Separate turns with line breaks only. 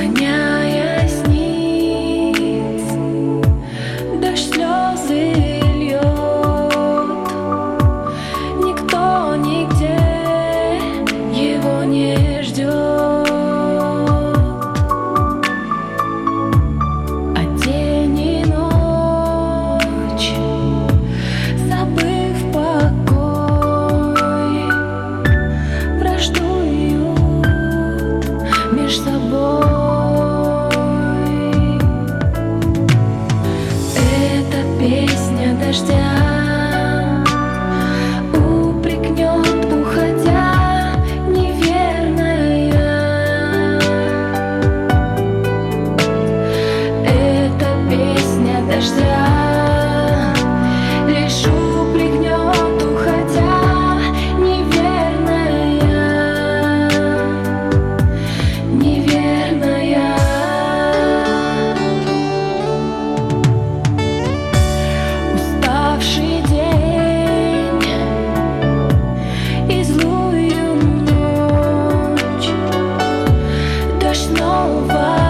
роняя с ниц, дождь слезы льет. Никто нигде его не ждет. А день и ночь, забыв покой, враждуют меж собой. Эта песня дождя упрекнет, уходя, неверная. Эта песня дождя лишь упрекнет, уходя, неверная, неверная. Уставший день и злую ночь, дождь снова